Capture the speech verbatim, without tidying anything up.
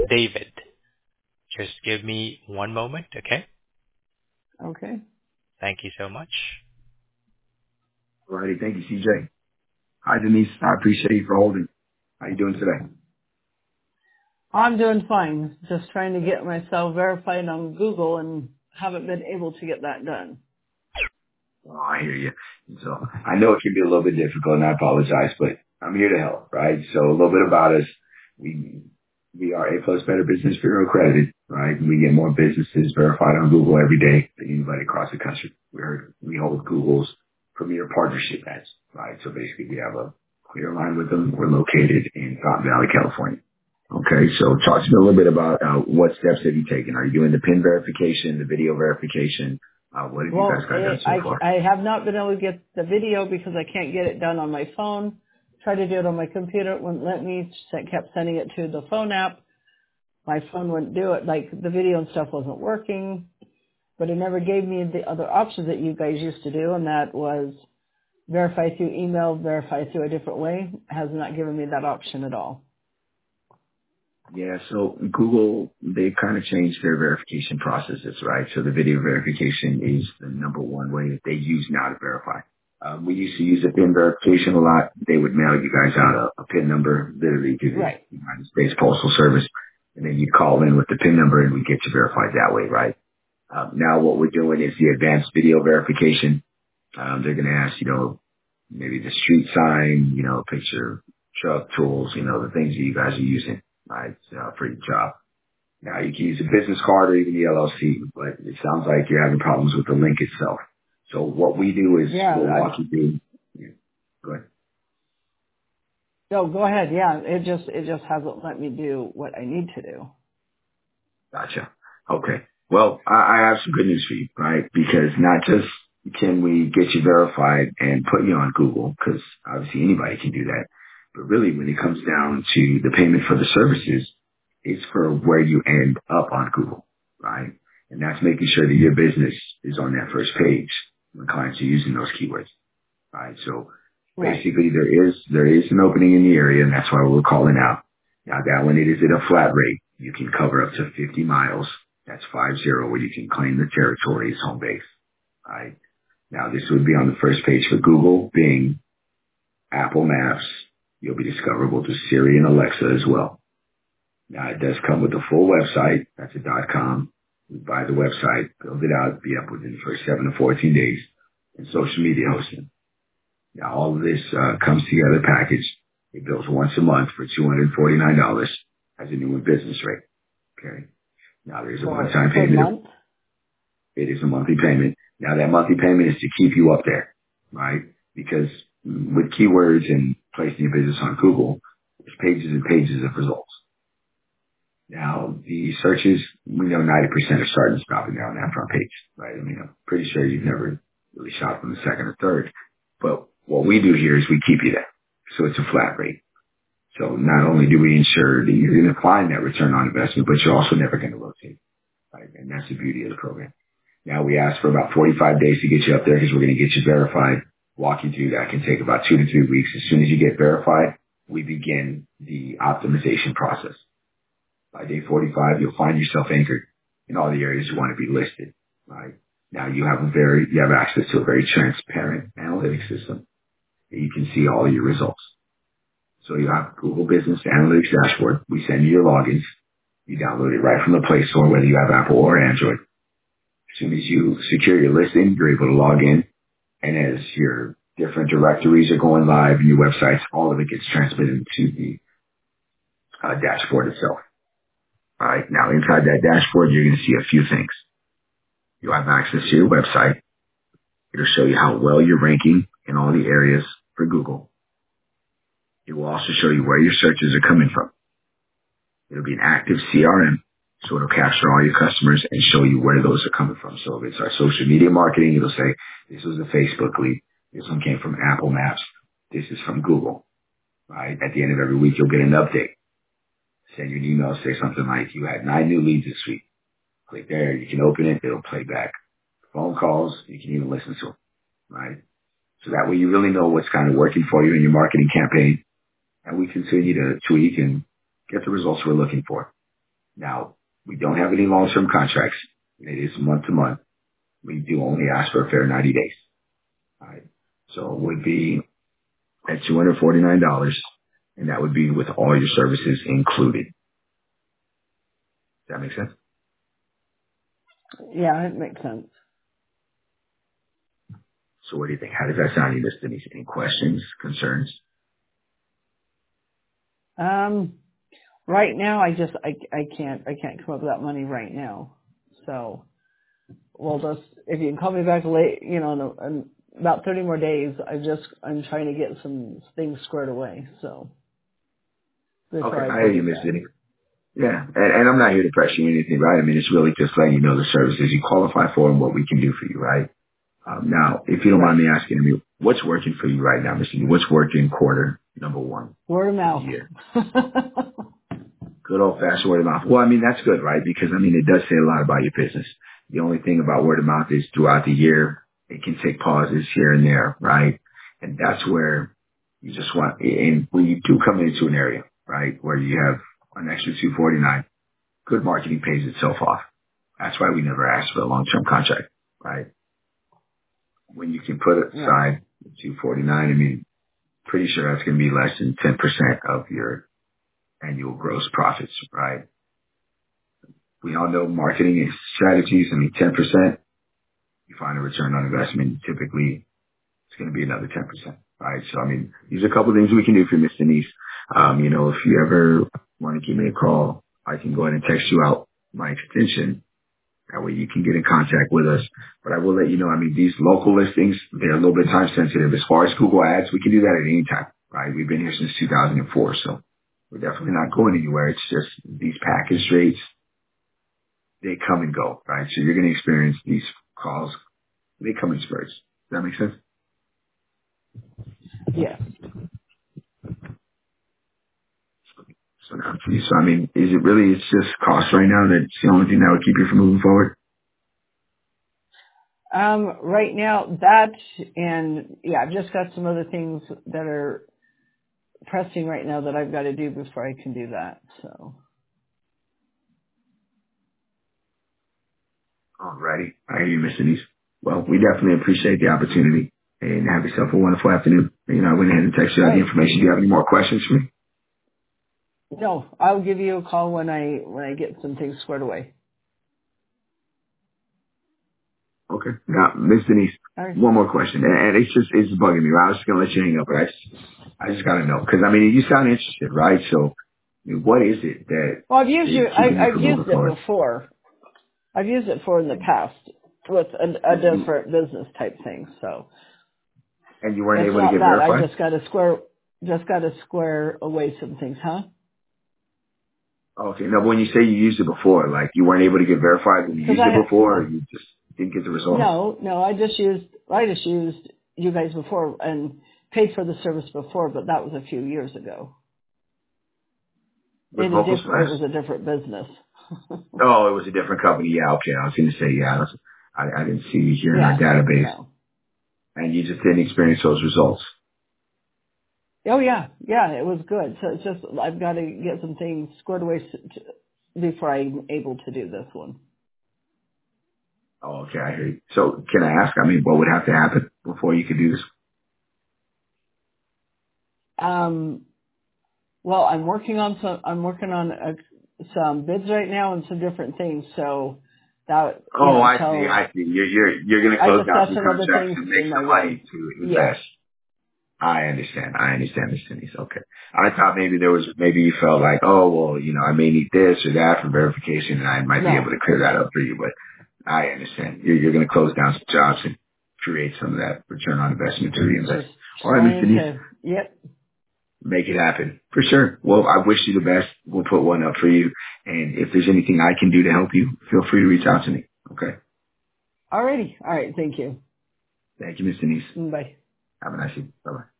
David. Just give me one moment, okay? Okay. Thank you so much. All righty. Thank you, C J. Hi, Denise. I appreciate you for holding. How you doing today? I'm doing fine. Just trying to get myself verified on Google and haven't been able to get that done. Oh, I hear you. So I know it can be a little bit difficult, and I apologize, but I'm here to help, right? So a little bit about us. We we are A plus Better Business Bureau accredited, right? We get more businesses verified on Google every day than anybody across the country. We're we hold Google's premier partnership badge, right? So basically, we have a clear line with them. We're located in Fountain Valley, California. Okay, so talk to me a little bit about uh, what steps have you taken? Are you doing the PIN verification, the video verification? Uh, what have you Well, guys got done so I, far? I have not been able to get the video because I can't get it done on my phone. Tried to do it on my computer. It wouldn't let me. I kept sending it to the phone app. My phone wouldn't do it. Like the video and stuff wasn't working. But it never gave me the other options that you guys used to do, and that was verify through email, verify through a different way. It has not given me that option at all. Yeah, so Google, they've kind of changed their verification processes, right? So the video verification is the number one way that they use now to verify. Um, we used to use a PIN verification a lot. They would mail you guys out a, a PIN number, literally to the Right. United States Postal Service, and then you'd call in with the PIN number and we get you verified that way, right? Um, now what we're doing is the advanced video verification. Um, they're going to ask, you know, maybe the street sign, you know, picture, truck, tools, you know, the things that you guys are using, right, uh, for your job. Now, you can use a business card or even the L L C, but it sounds like you're having problems with the link itself. So what we do is Yeah. we'll I, walk you through. Yeah, go ahead. no, go ahead. Yeah. It just, it just hasn't let me do what I need to do. Gotcha. Okay. Well, I, I have some good news for you, right? Because not just can we get you verified and put you on Google, because obviously anybody can do that, but really when it comes down to the payment for the services, it's for where you end up on Google, right? And that's making sure that your business is on that first page when clients are using those keywords, right? So Right. basically there is, there is an opening in the area, and that's why we're calling out. Now that one, it is at a flat rate. You can cover up to fifty miles. That's five zero, where you can claim the territory as home base. Right. Now this would be on the first page for Google, Bing, Apple Maps. You'll be discoverable to Siri and Alexa as well. Now it does come with a full website. That's a .com. We buy the website, build it out, be up within the first seven to fourteen days, and social media hosting. Now all of this uh, comes together package. It bills once a month for two hundred forty-nine dollars as a new business rate. Okay. Now there's a For, one-time per payment. month. It is a monthly payment. Now that monthly payment is to keep you up there, right? Because with keywords and placing your business on Google, there's pages and pages of results. Now the searches, we know ninety percent are starting and stopping there on that front page, right? I mean, I'm pretty sure you've never really shot from the second or third, but what we do here is we keep you there. So it's a flat rate. So not only do we ensure that you're going to find that return on investment, but you're also never going to rotate, right? And that's the beauty of the program. Now we ask for about forty-five days to get you up there because we're going to get you verified. Walk you through that can take about two to three weeks. As soon as you get verified, we begin the optimization process. By day forty-five, you'll find yourself anchored in all the areas you want to be listed, right? Now you have a very, you have access to a very transparent analytics system that you can see all of your results. So you have Google Business Analytics Dashboard. We send you your logins. You download it right from the Play Store, whether you have Apple or Android. As soon as you secure your listing, you're able to log in. And as your different directories are going live and your websites, all of it gets transmitted to the uh, dashboard itself. All right. Now, inside that dashboard, you're going to see a few things. You'll have access to your website. It'll show you how well you're ranking in all the areas for Google. It will also show you where your searches are coming from. It'll be an active C R M, so it'll capture all your customers and show you where those are coming from. So if it's our social media marketing, it'll say, this was a Facebook lead. This one came from Apple Maps. This is from Google, right? At the end of every week, you'll get an update. Send you an email, say something like, you had nine new leads this week. Click there. You can open it. It'll play back phone calls. You can even listen to them, right? So that way you really know what's kind of working for you in your marketing campaign. And we continue to tweak and get the results we're looking for. Now, we don't have any long-term contracts. It is month to month. We do only ask for a fair ninety days. All right. So it would be at two hundred forty-nine dollars, and that would be with all your services included. Does that make sense? Yeah, it makes sense. So what do you think? How does that sound to you, Miss Denise? Any questions, concerns? Um, right now, I just I I can't I can't come up with that money right now. So, well, just if you can call me back late, you know, in, a, in about thirty more days. I just I'm trying to get some things squared away. So Okay, before I I can hear you, do Miss that. Denise. Yeah, and, and I'm not here to pressure you or anything, right? I mean, it's really just letting you know the services you qualify for and what we can do for you, right? Um, now, if you don't mind Right. me asking, I mean, what's working for you right now, Miss Denise? What's working quarter number one Word of for the mouth. year? Good old fashioned word of mouth. Well, I mean, that's good, right? Because I mean, it does say a lot about your business. The only thing about word of mouth is throughout the year, it can take pauses here and there, right? And that's where you just want, and when you do come into an area, right, where you have an extra two forty-nine, good marketing pays itself off. That's why we never ask for a long-term contract, right? When you can put Right. aside two forty-nine, I mean, pretty sure that's going to be less than ten percent of your annual gross profits, right? We all know marketing strategies. I mean, ten percent, you find a return on investment, typically it's going to be another ten percent, right? So, I mean, these are a couple of things we can do for Miss Denise. Um, you know, if you ever want to give me a call, I can go ahead and text you out my extension. That way you can get in contact with us. But I will let you know, I mean, these local listings, they're a little bit time sensitive. As far as Google Ads, we can do that at any time, right? We've been here since two thousand four, so we're definitely not going anywhere. It's just these package rates, they come and go, right? So you're going to experience these calls. They come in spurts. Does that make sense? Yeah. So now, for you, so I mean, is it really, it's just cost right now that's the only thing that would keep you from moving forward? Um, right now, that and yeah, I've just got some other things that are pressing right now that I've got to do before I can do that. So Alrighty. I hear you, Miss Denise. Well, we definitely appreciate the opportunity and have yourself a wonderful afternoon. You know, I went ahead and texted you all out the right. information. Do you have any more questions for me? No, I'll give you a call when I when I get some things squared away. Okay. Now, Miss Denise, All right. one more question, and, and it's just, it's bugging me. Right? I was just going to let you hang up, but I just, I just got to know. Because, I mean, you sound interested, right? So, I mean, what is it that Well, I've used is you. keeping you I, I've from moving used it forward? before. I've used it for in the past with a, a And you, different business type thing. So and you weren't it's able to not get that. I verified? just got to square just got to square away some things, huh? Okay. Now, when you say you used it before, like you weren't able to get verified when you Because used it I before, or you just didn't get the results? no no I just used I just used you guys before and paid for the service before, but that was a few years ago. With In a Vocal different, it Splash? was a different business. Oh, it was a different company. Yeah, okay. I was going to say, yeah, that's, I, I didn't see you here in our Yeah, database, no. and you just didn't experience those results. Oh yeah, yeah, it was good. So it's just I've got to get some things squared away s- to, before I'm able to do this one. Oh, okay, I hear you. So can I ask, I mean, what would have to happen before you could do this? Um, well, I'm working on some. I'm working on a, some bids right now and some different things. So that you Oh, know, I see, until I see. You're, you're, you're going to I close just down got some some other contracts things and make in my some money way. to Yeah. invest. I understand. I understand, Miss Denise. Okay. I thought maybe there was, maybe you felt like, oh, well, you know, I may need this or that for verification and I might be able No. to clear that up for you, but I understand. You're, you're going to close down some jobs and create some of that return on investment to reinvest. Just All right, Miss trying Denise, to. Yep. make it happen. For sure. Well, I wish you the best. We'll put one up for you. And if there's anything I can do to help you, feel free to reach out to me. Okay. Alrighty. All right. Thank you. Thank you, Miss Denise. Bye. Have a nice evening. Bye-bye.